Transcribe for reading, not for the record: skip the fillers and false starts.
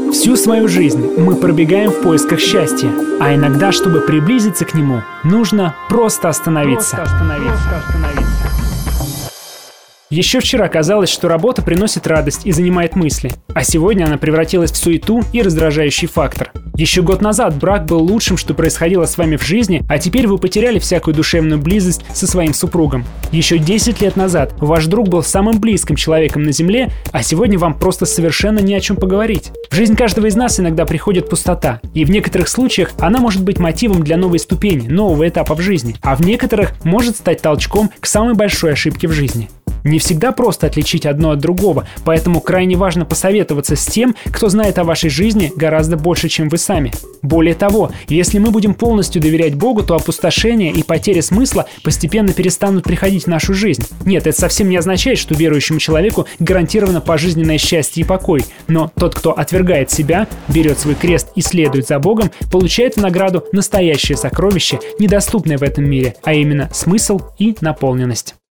Всю свою жизнь мы пробегаем в поисках счастья, а иногда, чтобы приблизиться к нему, нужно просто остановиться. Еще вчера казалось, что работа приносит радость и занимает мысли, а сегодня она превратилась в суету и раздражающий фактор. Еще год назад брак был лучшим, что происходило с вами в жизни, а теперь вы потеряли всякую душевную близость со своим супругом. Еще 10 лет назад ваш друг был самым близким человеком на земле, а сегодня вам просто совершенно не о чем поговорить. В жизнь каждого из нас иногда приходит пустота, и в некоторых случаях она может быть мотивом для новой ступени, нового этапа в жизни, а в некоторых может стать толчком к самой большой ошибке в жизни. Не всегда просто отличить одно от другого, поэтому крайне важно посоветоваться с тем, кто знает о вашей жизни гораздо больше, чем вы сами. Более того, если мы будем полностью доверять Богу, то опустошение и потеря смысла постепенно перестанут приходить в нашу жизнь. Нет, это совсем не означает, что верующему человеку гарантировано пожизненное счастье и покой, но тот, кто отвергает себя, берет свой крест и следует за Богом, получает в награду настоящее сокровище, недоступное в этом мире, а именно смысл и наполненность.